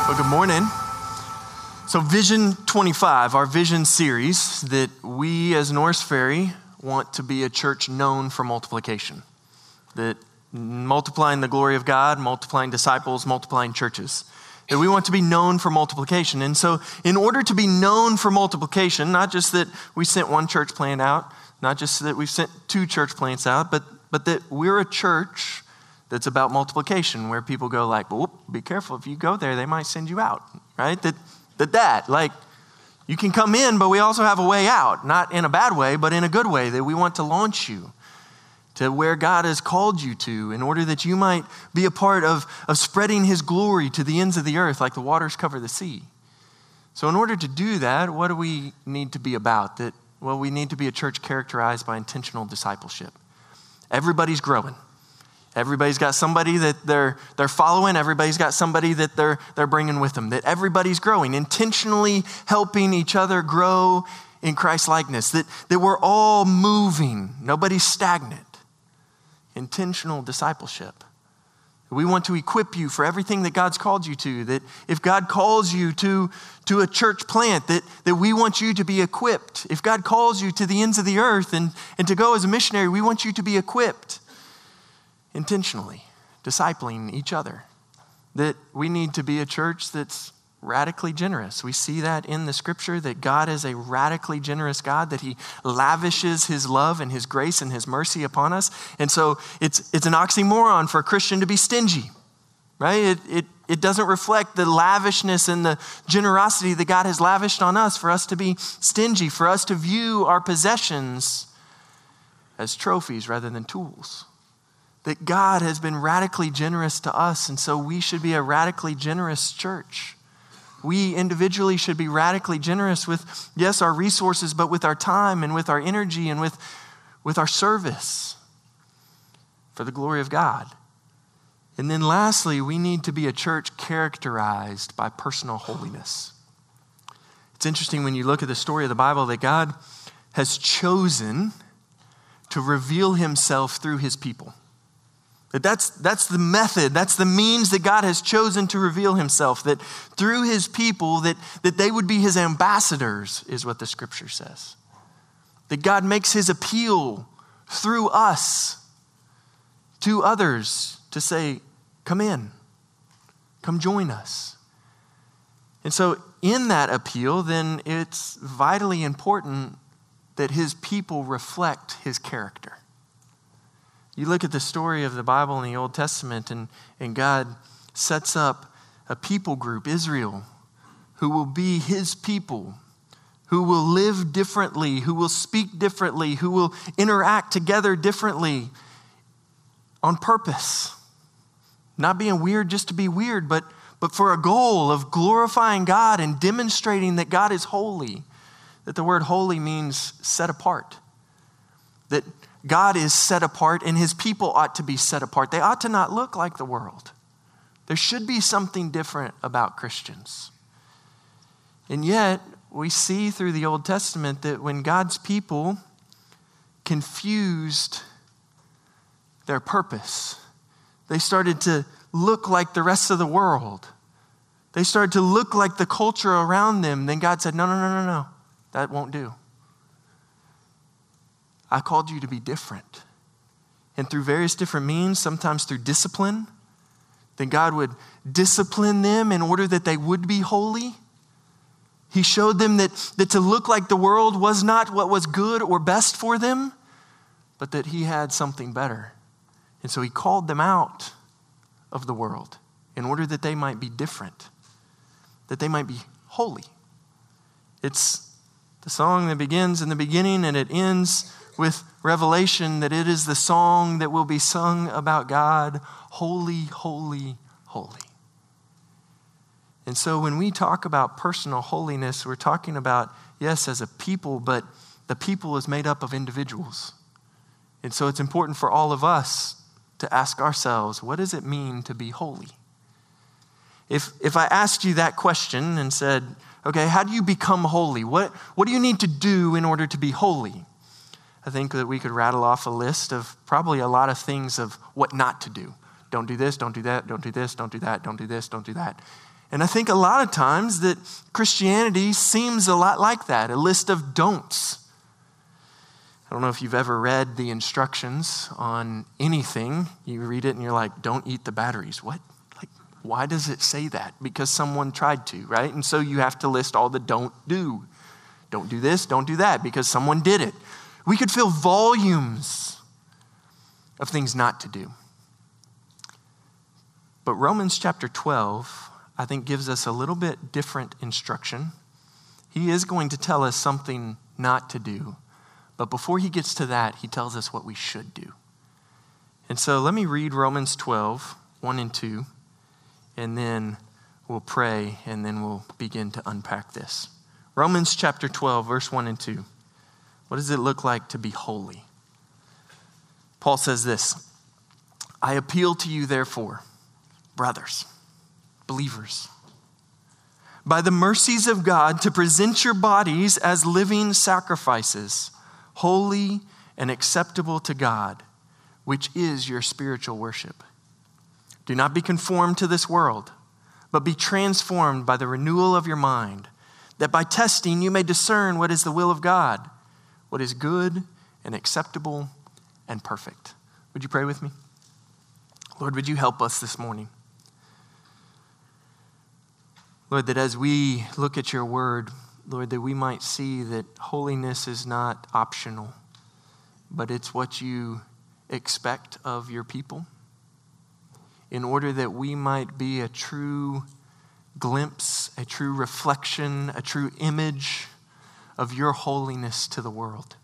Well, good morning. So Vision 25, our vision series, that we as Norris Ferry want to be a church known for multiplication. That multiplying the glory of God, multiplying disciples, multiplying churches. That we want to be known for multiplication. And so in order to be known for multiplication, not just that we sent one church plant out, not just that we've sent two church plants out, but that we're a church that's about multiplication, where people go like, well, be careful, if you go there, they might send you out, right? Like, you can come in, but we also have a way out, not in a bad way, but in a good way, that we want to launch you to where God has called you to, in order that you might be a part of spreading his glory to the ends of the earth, like the waters cover the sea. So in order to do that, what do we need to be about? Well, we need to be a church characterized by intentional discipleship. Everybody's growing. Everybody's got somebody that they're following. Everybody's got somebody that they're bringing with them. That everybody's growing, intentionally helping each other grow in Christ's likeness. That we're all moving. Nobody's stagnant. Intentional discipleship. We want to equip you for everything that God's called you to. That if God calls you to a church plant, that we want you to be equipped. If God calls you to the ends of the earth and to go as a missionary, we want you to be equipped. Intentionally discipling each other. That we need to be a church that's radically generous. We see that in the scripture, that God is a radically generous God, that he lavishes his love and his grace and his mercy upon us. And so it's an oxymoron for a Christian to be stingy, right? It doesn't reflect the lavishness and the generosity that God has lavished on us for us to be stingy, for us to view our possessions as trophies rather than tools. That God has been radically generous to us, and so we should be a radically generous church. We individually should be radically generous with, yes, our resources, but with our time and with our energy and with our service for the glory of God. And then lastly, we need to be a church characterized by personal holiness. It's interesting when you look at the story of the Bible that God has chosen to reveal himself through his people. That's the method, that's the means that God has chosen to reveal himself, that through his people, that they would be his ambassadors, is what the scripture says. That God makes his appeal through us to others to say, come in, come join us. And so in that appeal, then it's vitally important that his people reflect his character. You look at the story of the Bible in the Old Testament, and God sets up a people group, Israel, who will be his people, who will live differently, who will speak differently, who will interact together differently on purpose. Not being weird just to be weird, but for a goal of glorifying God and demonstrating that God is holy. That the word holy means set apart. That God is set apart and his people ought to be set apart. They ought to not look like the world. There should be something different about Christians. And yet, we see through the Old Testament that when God's people confused their purpose, they started to look like the rest of the world. They started to look like the culture around them. Then God said, no, that won't do. I called you to be different. And through various different means, sometimes through discipline, then God would discipline them in order that they would be holy. He showed them that to look like the world was not what was good or best for them, but that he had something better. And so he called them out of the world in order that they might be different, that they might be holy. It's the song that begins in the beginning and it ends with revelation, that it is the song that will be sung about God, holy, holy, holy. And so when we talk about personal holiness, we're talking about, yes, as a people, but the people is made up of individuals. And so it's important for all of us to ask ourselves, what does it mean to be holy? If I asked you that question and said, okay, how do you become holy? What do you need to do in order to be holy? I think that we could rattle off a list of probably a lot of things of what not to do. Don't do this, don't do that, don't do this, don't do that, don't do this, don't do that. And I think a lot of times that Christianity seems a lot like that, a list of don'ts. I don't know if you've ever read the instructions on anything. You read it and you're like, don't eat the batteries. What? Like, why does it say that? Because someone tried to, right? And so you have to list all the don't do. Don't do this, don't do that, because someone did it. We could fill volumes of things not to do. But Romans chapter 12, I think, gives us a little bit different instruction. He is going to tell us something not to do. But before he gets to that, he tells us what we should do. And so let me read Romans 12, 1 and 2, and then we'll pray, and then we'll begin to unpack this. Romans chapter 12, verse 1 and 2. What does it look like to be holy? Paul says this, I appeal to you, therefore, brothers, believers, by the mercies of God, to present your bodies as living sacrifices, holy and acceptable to God, which is your spiritual worship. Do not be conformed to this world, but be transformed by the renewal of your mind, that by testing you may discern what is the will of God, what is good and acceptable and perfect. Would you pray with me? Lord, would you help us this morning? Lord, that as we look at your word, Lord, that we might see that holiness is not optional, but it's what you expect of your people, in order that we might be a true glimpse, a true reflection, a true image of your holiness to the world,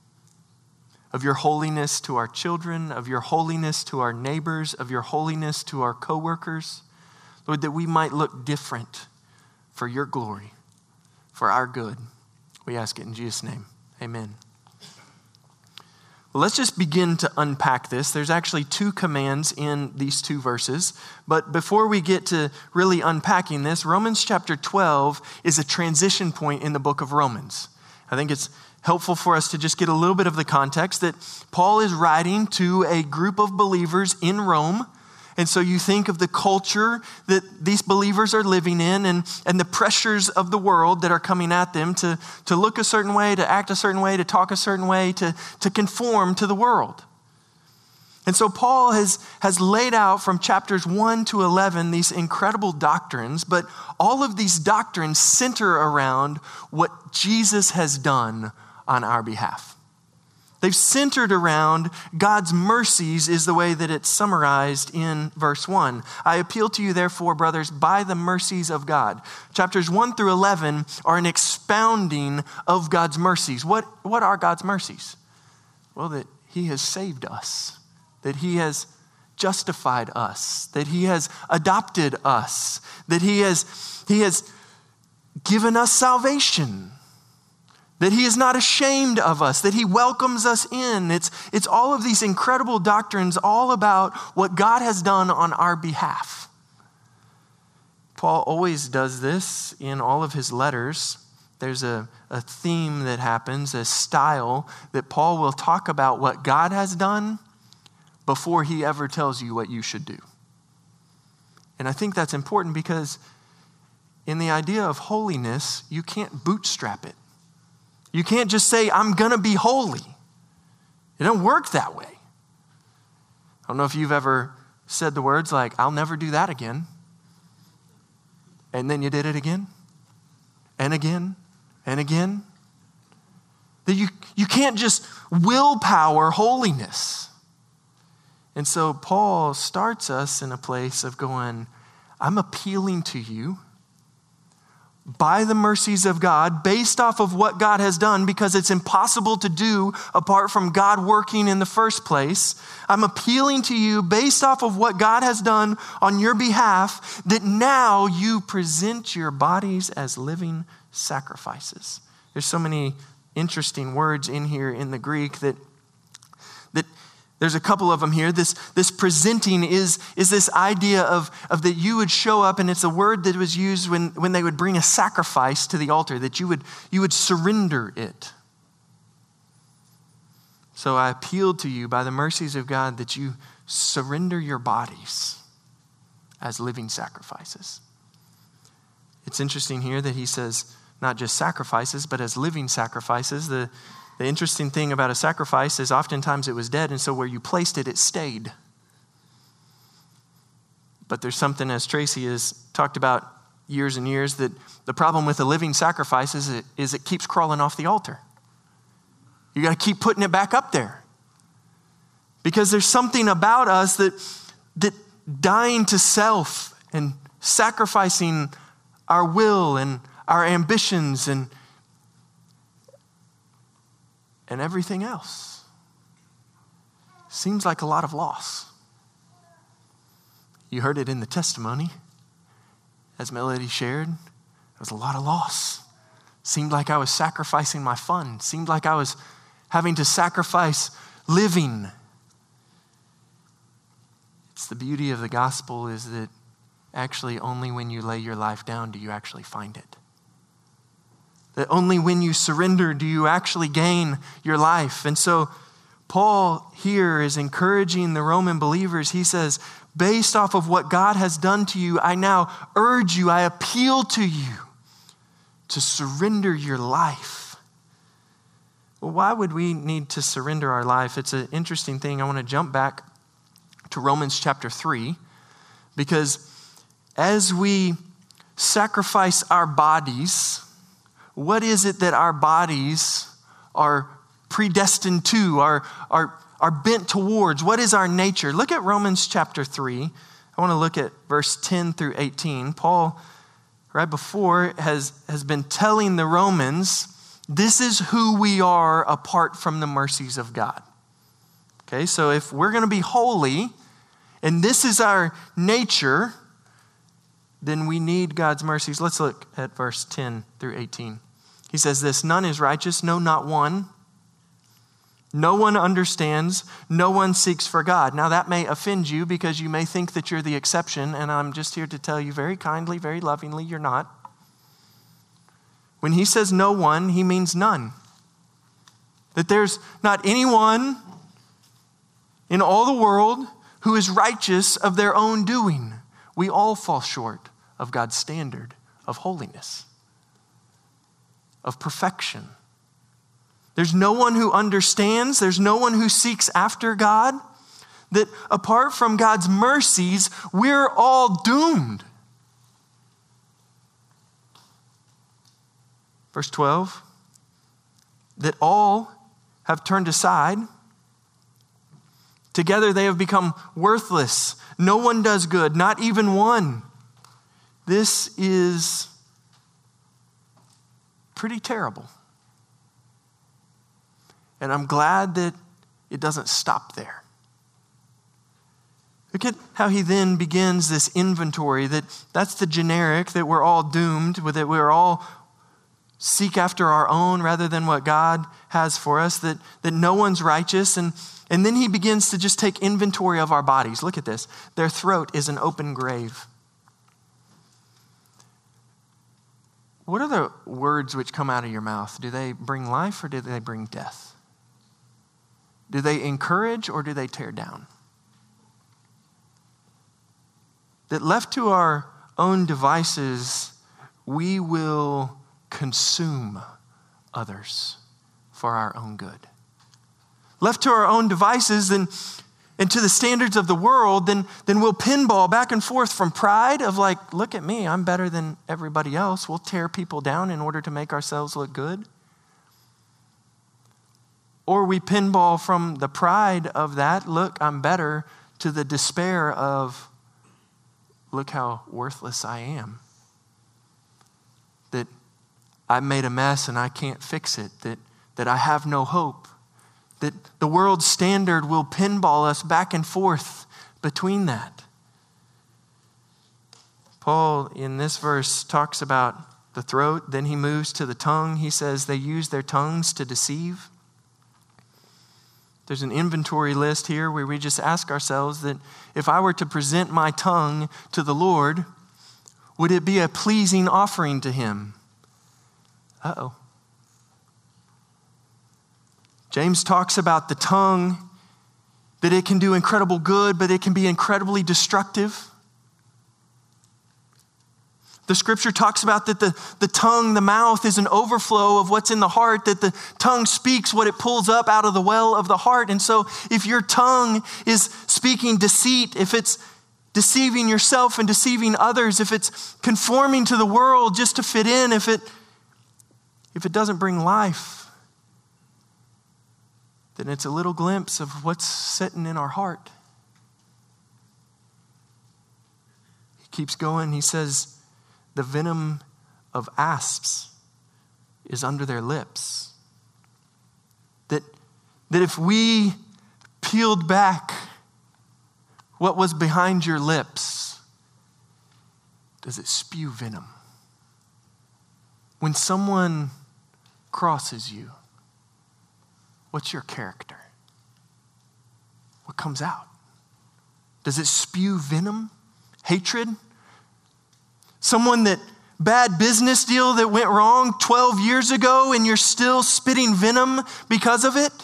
of your holiness to our children, of your holiness to our neighbors, of your holiness to our coworkers. Lord, that we might look different for your glory, for our good. We ask it in Jesus' name. Amen. Well, let's just begin to unpack this. There's actually two commands in these two verses. But before we get to really unpacking this, Romans chapter 12 is a transition point in the book of Romans. I think it's helpful for us to just get a little bit of the context that Paul is writing to a group of believers in Rome. And so you think of the culture that these believers are living in and the pressures of the world that are coming at them to look a certain way, to act a certain way, to talk a certain way, to conform to the world. And so Paul has laid out from chapters 1 to 11 these incredible doctrines, but all of these doctrines center around what Jesus has done on our behalf. They've centered around God's mercies is the way that it's summarized in verse 1. I appeal to you, therefore, brothers, by the mercies of God. Chapters 1 through 11 are an expounding of God's mercies. What are God's mercies? Well, that he has saved us, that he has justified us, that he has adopted us, that he has given us salvation, that he is not ashamed of us, that he welcomes us in. It's all of these incredible doctrines all about what God has done on our behalf. Paul always does this in all of his letters. There's a theme that happens, a style that Paul will talk about what God has done before he ever tells you what you should do. And I think that's important because in the idea of holiness, you can't bootstrap it. You can't just say, I'm going to be holy. It doesn't work that way. I don't know if you've ever said the words like, I'll never do that again. And then you did it again and again and again. That you can't just willpower holiness. And so Paul starts us in a place of going, I'm appealing to you by the mercies of God, based off of what God has done, because it's impossible to do apart from God working in the first place. I'm appealing to you based off of what God has done on your behalf, that now you present your bodies as living sacrifices. There's so many interesting words in here in the Greek that there's a couple of them here. This presenting is this idea of that you would show up, and it's a word that was used when they would bring a sacrifice to the altar, that you would surrender it. So I appeal to you by the mercies of God that you surrender your bodies as living sacrifices. It's interesting here that he says not just sacrifices, but as living sacrifices. The interesting thing about a sacrifice is oftentimes it was dead, and so where you placed it, it stayed. But there's something, as Tracy has talked about years and years, that the problem with a living sacrifice is it keeps crawling off the altar. You got to keep putting it back up there. Because there's something about us that dying to self and sacrificing our will and our ambitions and everything else seems like a lot of loss. You heard it in the testimony. As Melody shared, there was a lot of loss. Seemed like I was sacrificing my fun. Seemed like I was having to sacrifice living. It's the beauty of the gospel is that actually only when you lay your life down do you actually find it. That only when you surrender do you actually gain your life. And so Paul here is encouraging the Roman believers. He says, based off of what God has done to you, I now urge you, I appeal to you to surrender your life. Well, why would we need to surrender our life? It's an interesting thing. I want to jump back to Romans chapter 3, because as we sacrifice our bodies, what is it that our bodies are predestined to, are bent towards? What is our nature? Look at Romans chapter 3. I want to look at verse 10 through 18. Paul, right before, has been telling the Romans, this is who we are apart from the mercies of God. Okay, so if we're going to be holy, and this is our nature, then we need God's mercies. Let's look at verse 10 through 18. He says this, none is righteous, no, not one. No one understands, no one seeks for God. Now that may offend you because you may think that you're the exception, and I'm just here to tell you very kindly, very lovingly, you're not. When he says no one, he means none. That there's not anyone in all the world who is righteous of their own doing. We all fall short of God's standard of holiness, of perfection. There's no one who understands. There's no one who seeks after God. That apart from God's mercies, we're all doomed. Verse 12, that all have turned aside. Together they have become worthless. No one does good, not even one. This is pretty terrible. And I'm glad that it doesn't stop there. Look at how he then begins this inventory, that's the generic, that we're all doomed, that we're all seek after our own rather than what God has for us, that no one's righteous. And then he begins to just take inventory of our bodies. Look at this. Their throat is an open grave. What are the words which come out of your mouth? Do they bring life or do they bring death? Do they encourage or do they tear down? That left to our own devices, we will consume others for our own good. Left to our own devices and to the standards of the world, then we'll pinball back and forth from pride of like, look at me, I'm better than everybody else. We'll tear people down in order to make ourselves look good. Or we pinball from the pride of that, look, I'm better, to the despair of, look how worthless I am. That I made a mess and I can't fix it. That I have no hope. That the world's standard will pinball us back and forth between that. Paul, in this verse, talks about the throat. Then he moves to the tongue. He says they use their tongues to deceive. There's an inventory list here where we just ask ourselves that if I were to present my tongue to the Lord, would it be a pleasing offering to him? Uh-oh. James talks about the tongue, that it can do incredible good, but it can be incredibly destructive. The scripture talks about that the tongue, the mouth is an overflow of what's in the heart, that the tongue speaks what it pulls up out of the well of the heart. And so if your tongue is speaking deceit, if it's deceiving yourself and deceiving others, if it's conforming to the world just to fit in, if it doesn't bring life, then it's a little glimpse of what's sitting in our heart. He keeps going. He says, the venom of asps is under their lips. That if we peeled back what was behind your lips, does it spew venom? When someone crosses you, what's your character? What comes out? Does it spew venom? Hatred? Someone bad business deal that went wrong 12 years ago and you're still spitting venom because of it?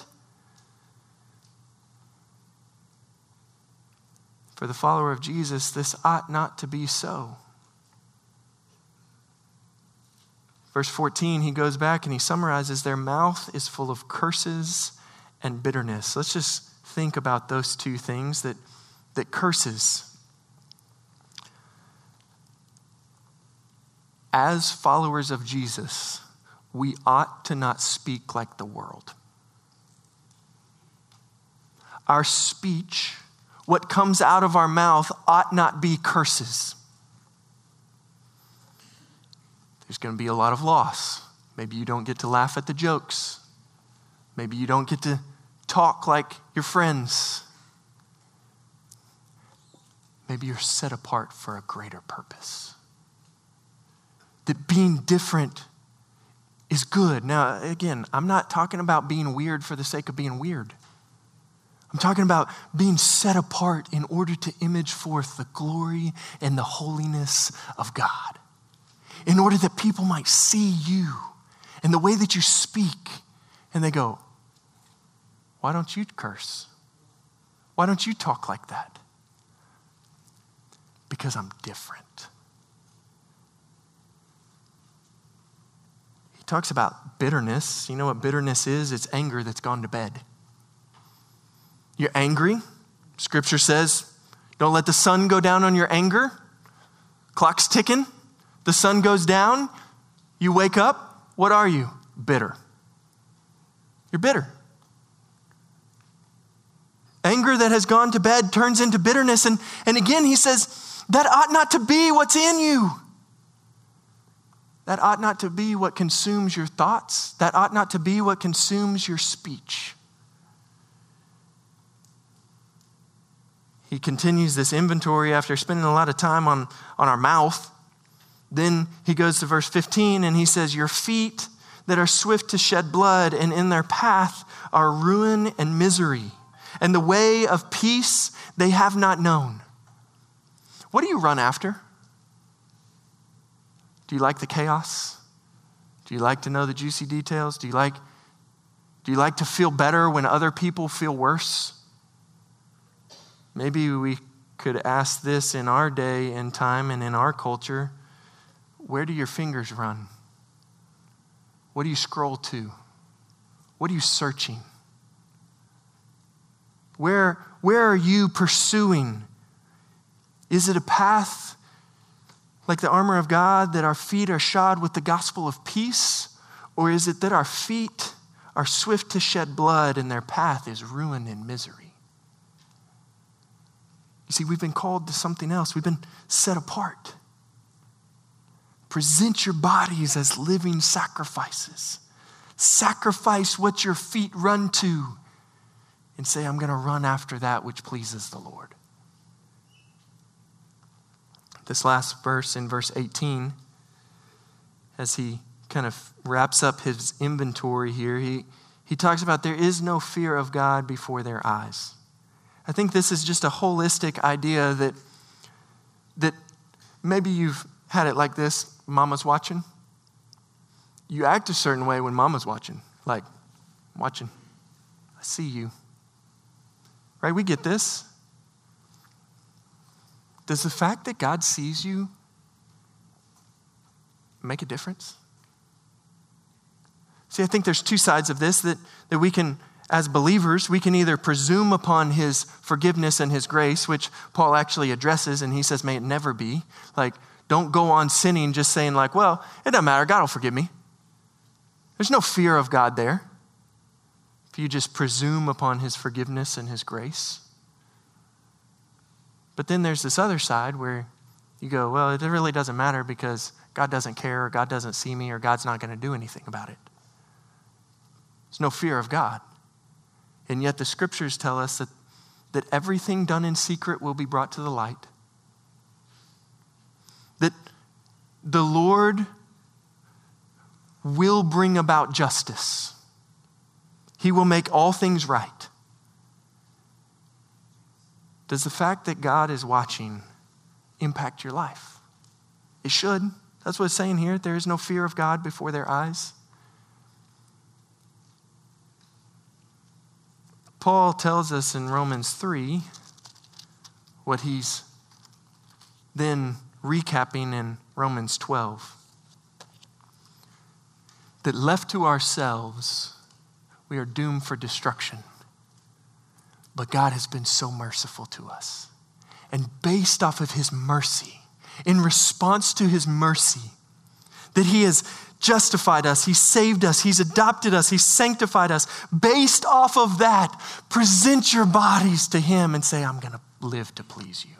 For the follower of Jesus, this ought not to be so. Verse 14, he goes back and he summarizes, their mouth is full of curses and bitterness. Let's just think about those two things, that curses. As followers of Jesus, we ought to not speak like the world. Our speech, what comes out of our mouth, ought not be curses. There's going to be a lot of loss. Maybe you don't get to laugh at the jokes. Maybe you don't get to talk like your friends. Maybe you're set apart for a greater purpose. That being different is good. Now, again, I'm not talking about being weird for the sake of being weird. I'm talking about being set apart in order to image forth the glory and the holiness of God. In order that people might see you and the way that you speak, and they go, why don't you curse? Why don't you talk like that? Because I'm different. Talks about bitterness. You know what bitterness is? It's anger that's gone to bed. You're angry. Scripture says, don't let the sun go down on your anger. Clock's ticking. The sun goes down. You wake up. What are you? Bitter. You're bitter. Anger that has gone to bed turns into bitterness. And again, he says, that ought not to be what's in you. That ought not to be what consumes your thoughts. That ought not to be what consumes your speech. He continues this inventory after spending a lot of time on our mouth. Then he goes to verse 15 and he says, your feet that are swift to shed blood, and in their path are ruin and misery, and the way of peace they have not known. What do you run after? Do you like the chaos? Do you like to know the juicy details? Do you like to feel better when other people feel worse? Maybe we could ask this in our day and time and in our culture. Where do your fingers run? What do you scroll to? What are you searching? Where are you pursuing? Is it a path like the armor of God, that our feet are shod with the gospel of peace? Or is it that our feet are swift to shed blood and their path is ruin and misery? You see, we've been called to something else. We've been set apart. Present your bodies as living sacrifices. Sacrifice what your feet run to and say, I'm going to run after that which pleases the Lord. This last verse in verse 18, as he kind of wraps up his inventory here, he talks about there is no fear of God before their eyes. I think this is just a holistic idea that maybe you've had it like this. Mama's watching. You act a certain way when mama's watching. Like, I'm watching. I see you. Right? We get this. Does the fact that God sees you make a difference? See, I think there's two sides of this that we can, as believers, we can either presume upon his forgiveness and his grace, which Paul actually addresses, and he says, may it never be. Like, don't go on sinning just saying like, well, it doesn't matter, God will forgive me. There's no fear of God there. If you just presume upon his forgiveness and his grace. But then there's this other side where you go, well, it really doesn't matter because God doesn't care, or God doesn't see me, or God's not going to do anything about it. There's no fear of God. And yet the scriptures tell us that everything done in secret will be brought to the light. That the Lord will bring about justice. He will make all things right. Does the fact that God is watching impact your life? It should. That's what it's saying here. There is no fear of God before their eyes. Paul tells us in Romans 3 what he's then recapping in Romans 12. That left to ourselves, we are doomed for destruction. But God has been so merciful to us. And based off of his mercy, in response to his mercy, that he has justified us, he saved us, he's adopted us, he's sanctified us. Based off of that, present your bodies to him and say, I'm going to live to please you.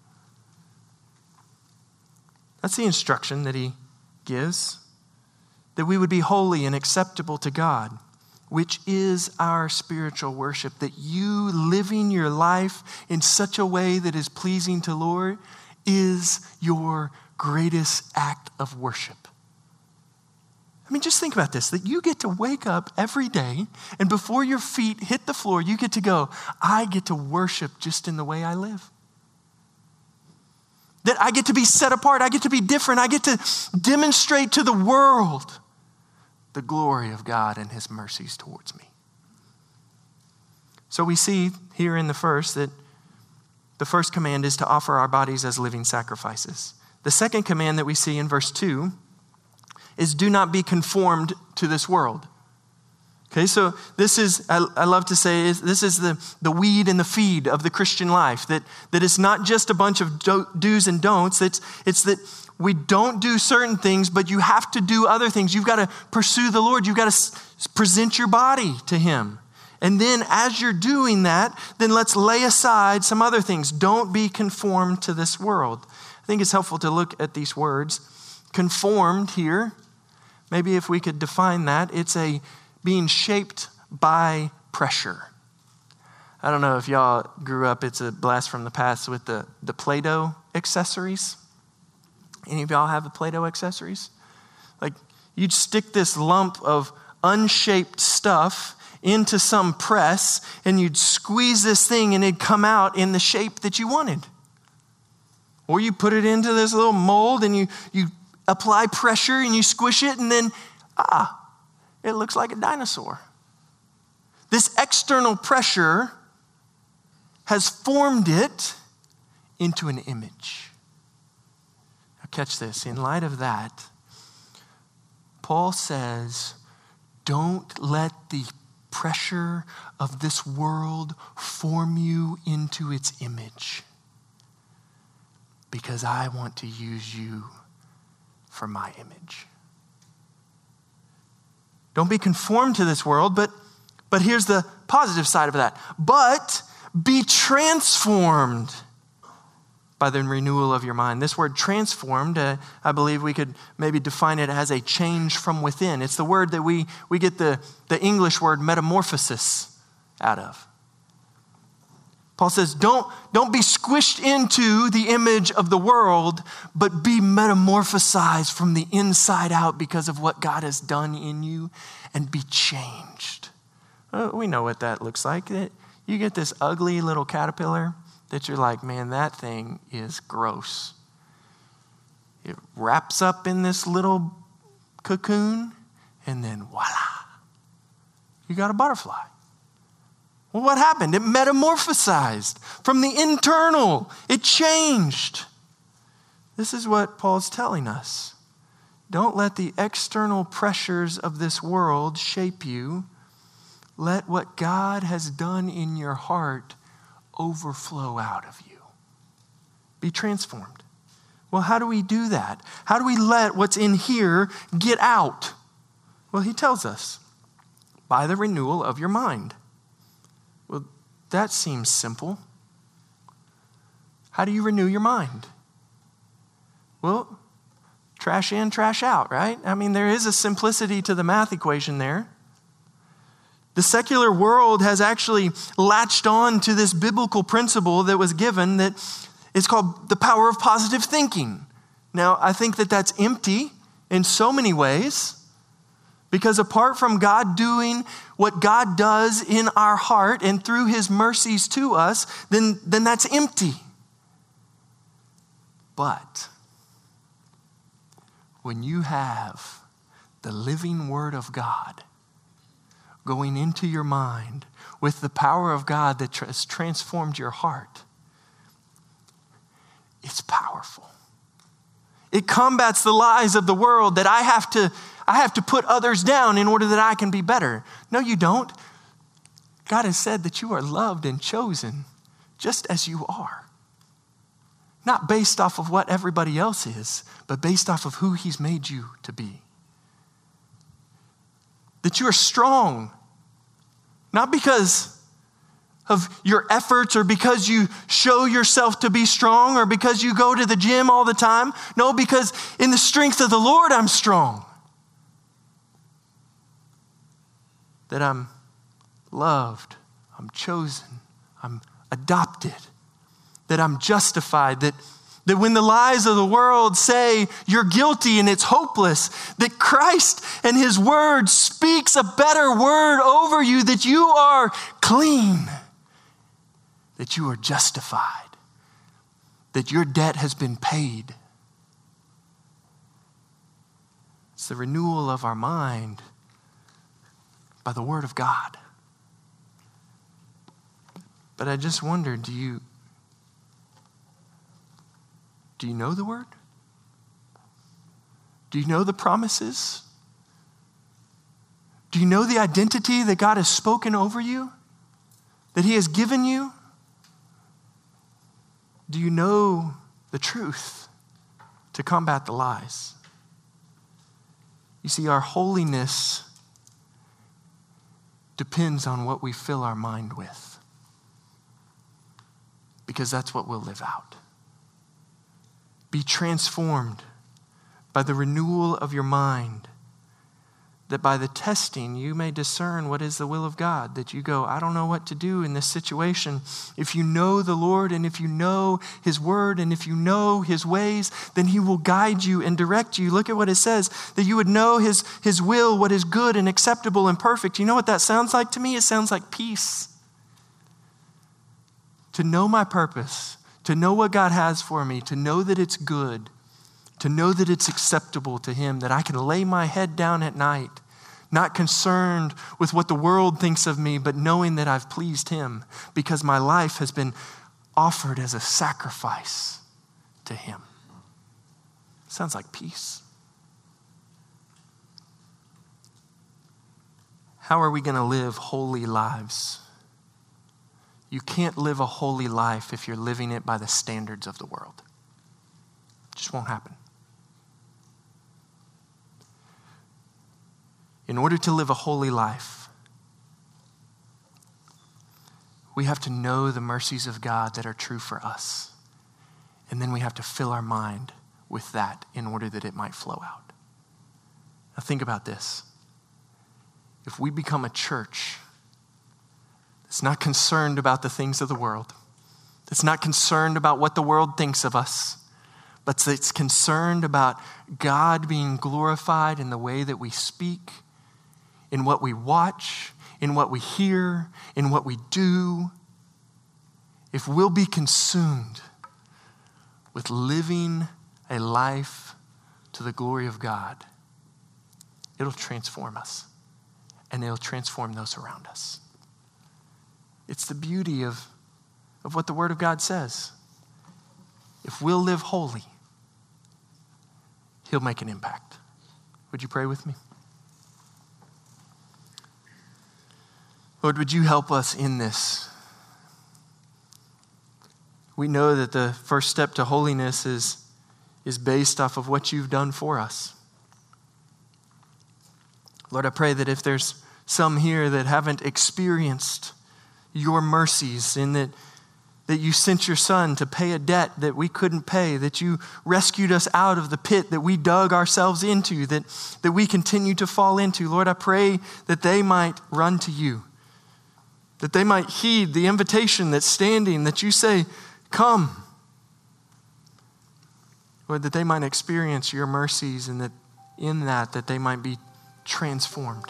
That's the instruction that he gives, that we would be holy and acceptable to God, which is our spiritual worship, that you living your life in such a way that is pleasing to Lord is your greatest act of worship. I mean, just think about this, that you get to wake up every day and before your feet hit the floor, you get to go, I get to worship just in the way I live. That I get to be set apart, I get to be different, I get to demonstrate to the world the glory of God and his mercies towards me. So we see here in the first that the first command is to offer our bodies as living sacrifices. The second command that we see in verse 2 is do not be conformed to this world. Okay, so this is, I love to say, this is the weed and the feed of the Christian life, that it's not just a bunch of do's and don'ts, it's that we don't do certain things, but you have to do other things. You've got to pursue the Lord. You've got to present your body to him. And then as you're doing that, then let's lay aside some other things. Don't be conformed to this world. I think it's helpful to look at these words. Conformed here, maybe if we could define that, it's a being shaped by pressure. I don't know if y'all grew up, it's a blast from the past with the Play-Doh accessories. Any of y'all have the Play-Doh accessories? Like you'd stick this lump of unshaped stuff into some press and you'd squeeze this thing and it'd come out in the shape that you wanted. Or you put it into this little mold and you apply pressure and you squish it and then, it looks like a dinosaur. This external pressure has formed it into an image. Now catch this. In light of that, Paul says, don't let the pressure of this world form you into its image, because I want to use you for my image. Don't be conformed to this world, but here's the positive side of that. But be transformed by the renewal of your mind. This word transformed, I believe we could maybe define it as a change from within. It's the word that we get the English word metamorphosis out of. Paul says, don't be squished into the image of the world, but be metamorphosized from the inside out because of what God has done in you, and be changed. We know what that looks like. You get this ugly little caterpillar that you're like, man, that thing is gross. It wraps up in this little cocoon, and then voila, you got a butterfly. Well, what happened? It metamorphosized from the internal. It changed. This is what Paul's telling us. Don't let the external pressures of this world shape you. Let what God has done in your heart overflow out of you. Be transformed. Well, how do we do that? How do we let what's in here get out? Well, he tells us, by the renewal of your mind. Well, that seems simple. How do you renew your mind? Well, trash in, trash out, right? I mean, there is a simplicity to the math equation there. The secular world has actually latched on to this biblical principle that was given that is called the power of positive thinking. Now, I think that that's empty in so many ways, because apart from God doing what God does in our heart and through his mercies to us, then that's empty. But when you have the living word of God going into your mind with the power of God that has transformed your heart, it's powerful. It combats the lies of the world that I have to put others down in order that I can be better. No, you don't. God has said that you are loved and chosen just as you are. Not based off of what everybody else is, but based off of who he's made you to be. That you are strong, not because of your efforts or because you show yourself to be strong or because you go to the gym all the time. No, because in the strength of the Lord, I'm strong. That I'm loved, I'm chosen, I'm adopted, that I'm justified, that when the lies of the world say you're guilty and it's hopeless, that Christ and his word speaks a better word over you, that you are clean, that you are justified, that your debt has been paid. It's the renewal of our mind by the word of God. But I just wonder, do you know the word? Do you know the promises? Do you know the identity that God has spoken over you? That he has given you? Do you know the truth to combat the lies? You see, our holiness depends on what we fill our mind with, because that's what we'll live out. Be transformed by the renewal of your mind, that by the testing you may discern what is the will of God, that you go, I don't know what to do in this situation. If you know the Lord and if you know his word and if you know his ways, then he will guide you and direct you. Look at what it says, that you would know his will, what is good and acceptable and perfect. You know what that sounds like to me? It sounds like peace. To know my purpose, to know what God has for me, to know that it's good, to know that it's acceptable to him, that I can lay my head down at night, not concerned with what the world thinks of me, but knowing that I've pleased him because my life has been offered as a sacrifice to him. Sounds like peace. How are we going to live holy lives? You can't live a holy life if you're living it by the standards of the world. It just won't happen. In order to live a holy life, we have to know the mercies of God that are true for us. And then we have to fill our mind with that in order that it might flow out. Now think about this. If we become a church that's not concerned about the things of the world, that's not concerned about what the world thinks of us, but that's concerned about God being glorified in the way that we speak, in what we watch, in what we hear, in what we do, if we'll be consumed with living a life to the glory of God, it'll transform us and it'll transform those around us. It's the beauty of what the Word of God says. If we'll live holy, he'll make an impact. Would you pray with me? Lord, would you help us in this? We know that the first step to holiness is based off of what you've done for us. Lord, I pray that if there's some here that haven't experienced your mercies in that you sent your son to pay a debt that we couldn't pay, that you rescued us out of the pit that we dug ourselves into, that we continue to fall into. Lord, I pray that they might run to you, that they might heed the invitation that's standing, that you say, come. Lord, that they might experience your mercies and that in that they might be transformed.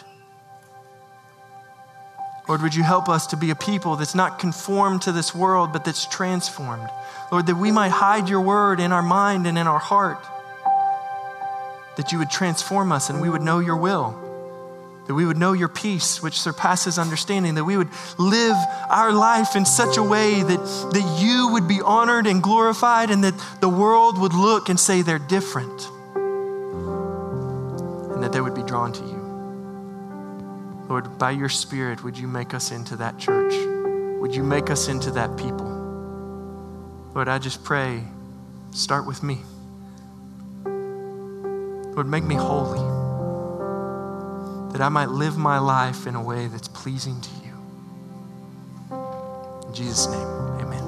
Lord, would you help us to be a people that's not conformed to this world, but that's transformed. Lord, that we might hide your word in our mind and in our heart, that you would transform us and we would know your will, that we would know your peace, which surpasses understanding, that we would live our life in such a way that you would be honored and glorified and that the world would look and say they're different and that they would be drawn to you. Lord, by your Spirit, would you make us into that church? Would you make us into that people? Lord, I just pray, start with me. Lord, make me holy, that I might live my life in a way that's pleasing to you. In Jesus' name, amen.